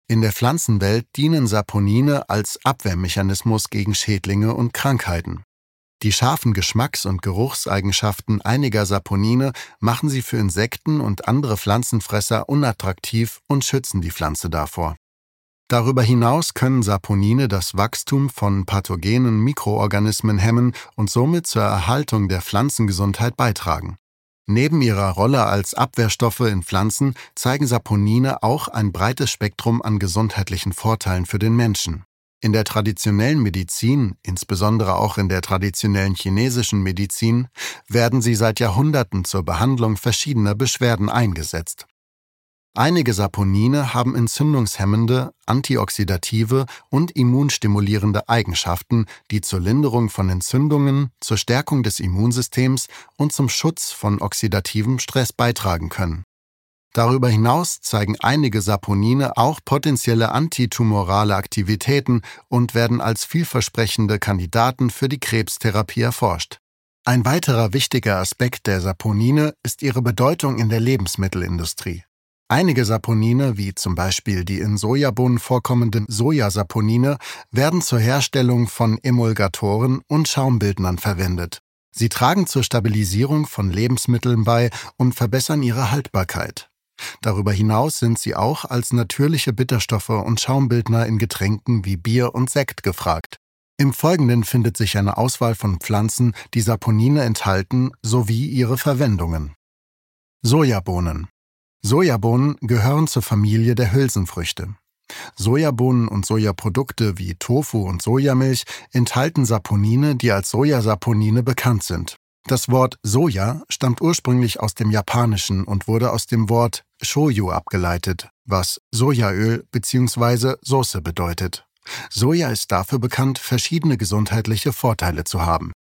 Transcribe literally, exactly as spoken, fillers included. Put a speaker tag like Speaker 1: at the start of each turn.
Speaker 1: In der Pflanzenwelt dienen Saponine als Abwehrmechanismus gegen Schädlinge und Krankheiten. Die scharfen Geschmacks- und Geruchseigenschaften einiger Saponine machen sie für Insekten und andere Pflanzenfresser unattraktiv und schützen die Pflanze davor. Darüber hinaus können Saponine das Wachstum von pathogenen Mikroorganismen hemmen und somit zur Erhaltung der Pflanzengesundheit beitragen. Neben ihrer Rolle als Abwehrstoffe in Pflanzen zeigen Saponine auch ein breites Spektrum an gesundheitlichen Vorteilen für den Menschen. In der traditionellen Medizin, insbesondere auch in der traditionellen chinesischen Medizin, werden sie seit Jahrhunderten zur Behandlung verschiedener Beschwerden eingesetzt. Einige Saponine haben entzündungshemmende, antioxidative und immunstimulierende Eigenschaften, die zur Linderung von Entzündungen, zur Stärkung des Immunsystems und zum Schutz von oxidativem Stress beitragen können. Darüber hinaus zeigen einige Saponine auch potenzielle antitumorale Aktivitäten und werden als vielversprechende Kandidaten für die Krebstherapie erforscht. Ein weiterer wichtiger Aspekt der Saponine ist ihre Bedeutung in der Lebensmittelindustrie. Einige Saponine, wie zum Beispiel die in Sojabohnen vorkommenden Sojasaponine, werden zur Herstellung von Emulgatoren und Schaumbildnern verwendet. Sie tragen zur Stabilisierung von Lebensmitteln bei und verbessern ihre Haltbarkeit. Darüber hinaus sind sie auch als natürliche Bitterstoffe und Schaumbildner in Getränken wie Bier und Sekt gefragt. Im Folgenden findet sich eine Auswahl von Pflanzen, die Saponine enthalten, sowie ihre Verwendungen. Sojabohnen. Sojabohnen gehören zur Familie der Hülsenfrüchte. Sojabohnen und Sojaprodukte wie Tofu und Sojamilch enthalten Saponine, die als Sojasaponine bekannt sind. Das Wort Soja stammt ursprünglich aus dem Japanischen und wurde aus dem Wort Shoyu abgeleitet, was Sojaöl bzw. Sauce bedeutet. Soja ist dafür bekannt, verschiedene gesundheitliche Vorteile zu haben.